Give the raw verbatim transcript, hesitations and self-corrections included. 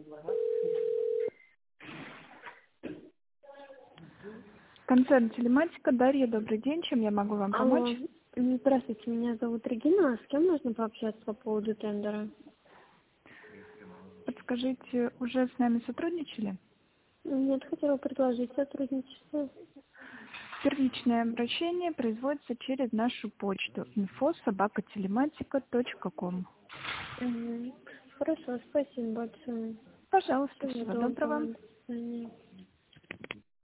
Концерн телематика. Дарья, добрый день. Чем я могу вам Алло. помочь? Здравствуйте, меня зовут Регина. С кем нужно пообщаться по поводу тендера? Подскажите, уже с нами сотрудничали? Нет, хотела предложить сотрудничество. Первичное обращение производится через нашу почту инфо собака телематика точка ком. Угу. Хорошо, спасибо большое. Пожалуйста, Всего всего доброго. доброго. До свидания.